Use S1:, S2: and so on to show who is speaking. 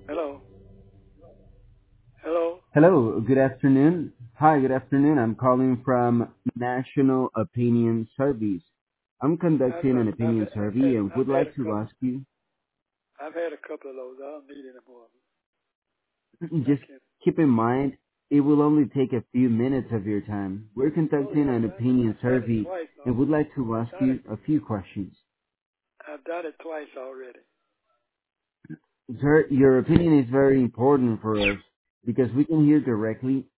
S1: Hello. Hello.
S2: Hello, good afternoon. Hi, good afternoon. I'm calling from National Opinion Surveys. I'm
S1: I
S2: conducting
S1: know.
S2: an opinion survey and
S1: I've
S2: would
S1: had a
S2: like to
S1: couple.
S2: ask you,
S1: I've had a couple of those. I don't need any more.
S2: just
S1: Thank you.
S2: keep in mind, it will only take a few minutes of your time. We're
S1: Oh
S2: conducting
S1: yes,
S2: an opinion
S1: I've done it
S2: survey
S1: twice.
S2: and would like to
S1: I've
S2: ask
S1: done it.
S2: you a few questions.
S1: I've done it twice already.
S2: Sir, your opinion is very important for us because we can hear directly